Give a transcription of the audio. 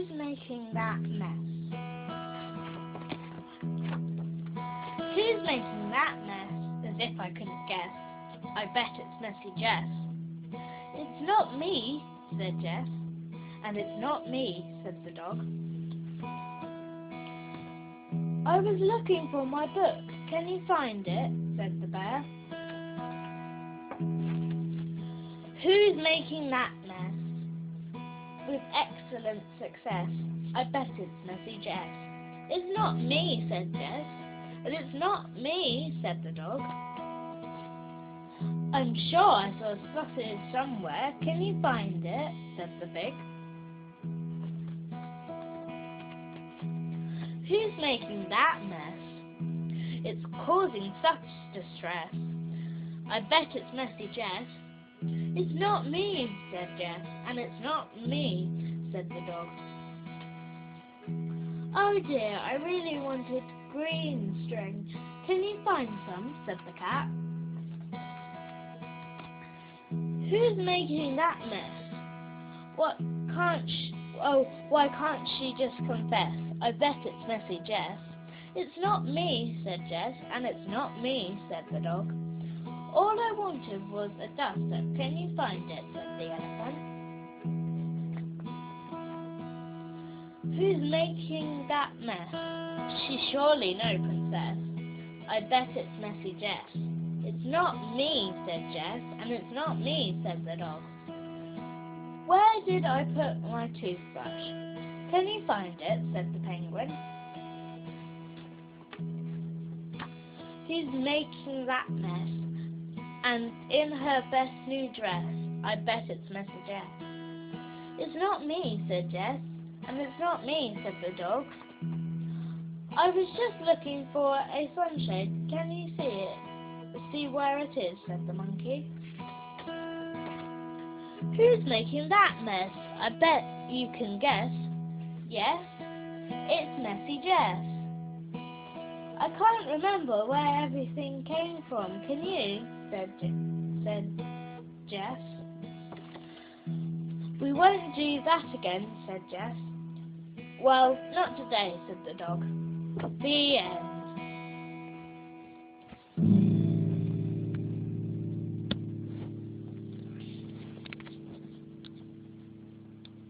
Who's making that mess? Who's making that mess? As if I couldn't guess. I bet it's Messy Jess. It's not me, said Jess. And it's not me, said the dog. I was looking for my book. Can you find it? Said the bear. Who's making that mess? With excellent success. I bet it's Messy Jess. It's not me, said Jess. And it's not me, said the dog. I'm sure I saw a sausage somewhere. Can you find it? Said the pig. Who's making that mess? It's causing such distress. I bet it's Messy Jess. It's not me, said Jess. And it's not me, said the dog. Oh dear, I really wanted green string. Can you find some? Said the cat. Who's making that mess? Why can't she just confess? I bet it's Messy Jess. It's not me, said Jess, and it's not me, said the dog. All I wanted was a duster. Can you find it? Said the elephant. Who's making that mess? She's surely no princess. I bet it's Messy Jess. It's not me, said Jess, and it's not me, said the dog. Where did I put my toothbrush? Can you find it? Said the penguin. Who's making that mess? And in her best new dress, I bet it's Messy Jess. It's not me, said Jess, and it's not me, said the dog. I was just looking for a sunshade. Can you see it? See where it is, said the monkey. Who's making that mess? I bet you can guess. Yes, it's Messy Jess. I can't remember where everything came from. Can you? said Jess. We won't do that again, said Jess. Well, not today, said the dog. The end.